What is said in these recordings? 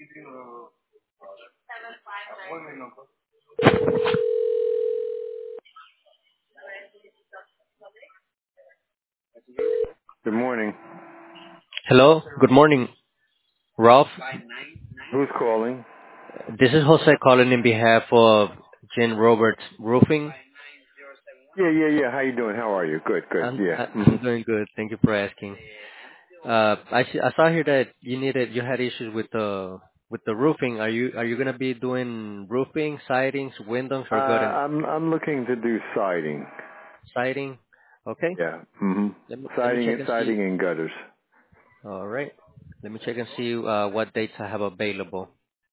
Good morning. Hello. Good morning, Ralph. Who's calling? This is Jose calling in behalf of Jen Roberts Roofing. Yeah. How you doing? How are you? Good. I'm Yeah. I'm doing good. Thank you for asking. I saw here that you had issues with the roofing. Are you gonna be doing roofing, sidings, windows, or gutting? I'm looking to do siding. Siding? Okay. Yeah. Let me check and see. Siding and gutters. All right. Let me check and see what dates I have available.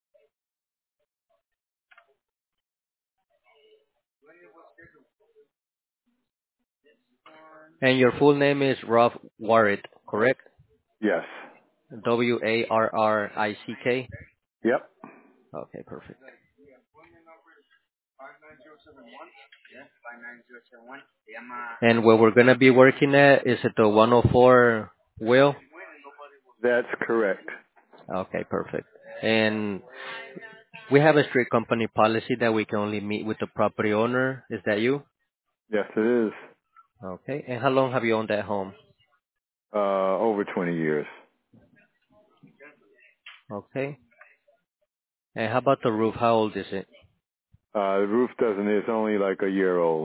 And your full name is Ralph Warrick, correct? Yes. Warrick. Yep. Okay, perfect. And where we're gonna be working at, is it the 104 Will? That's correct. Okay, perfect. And we have a strict company policy that we can only meet with the property owner. Is that you? Yes, it is. Okay. And how long have you owned that home? Over 20 years. Okay. And how about the roof? How old is it? The roof doesn't. It's only like a year old.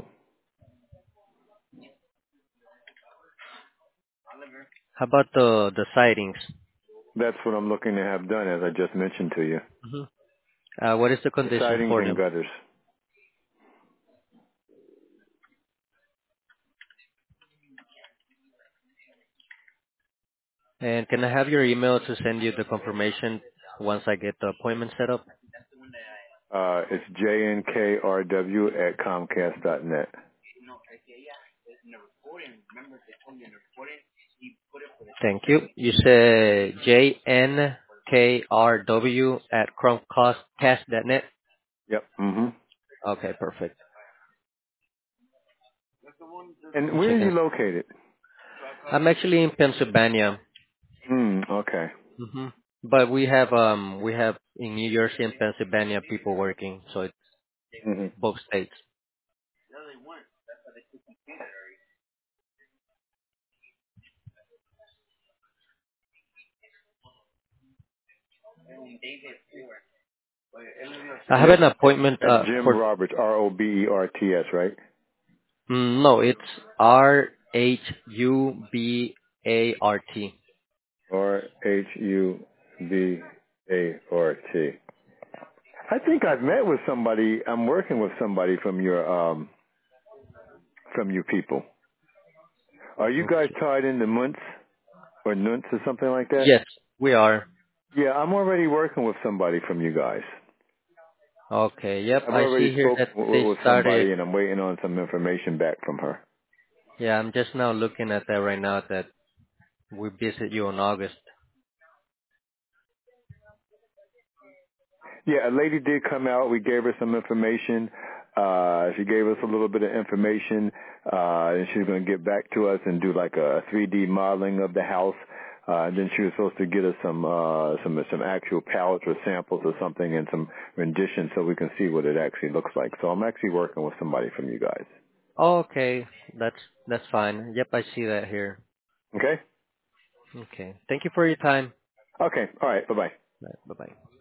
How about the sidings? That's what I'm looking to have done, as I just mentioned to you. Hmm. What is the condition Sidings for and them? gutters. And can I have your email to send you the confirmation once I get the appointment set up? It's jnkrw@comcast.net. Thank you. You said jnkrw@chromecast.net. Yep. Okay, perfect. Let And me where check are you and located? I'm actually in Pennsylvania. Okay. Hmm. But we have in New Jersey and Pennsylvania people working, so it's hmm both states. I And have an appointment that's Jim for Roberts, Roberts, right? no, it's Rhubart. Rhubart. I think I've met with somebody. I'm working with somebody from you people. Are you guys tied into Muntz or Nuntz or something like that? Yes, we are. Yeah, I'm already working with somebody from you guys. Okay, yep, I've I already see here spoke that they with started. somebody, and I'm waiting on some information back from her. Yeah, I'm just now looking at that right now that we visit you in August. Yeah, a lady did come out. We gave her some information. She gave us a little bit of information, and she was going to get back to us and do like a 3D modeling of the house. And then she was supposed to get us some actual pallets or samples or something and some renditions so we can see what it actually looks like. So I'm actually working with somebody from you guys. Okay, that's fine. Yep, I see that here. Okay? Okay, thank you for your time. Okay. All right. Bye-bye. Bye bye.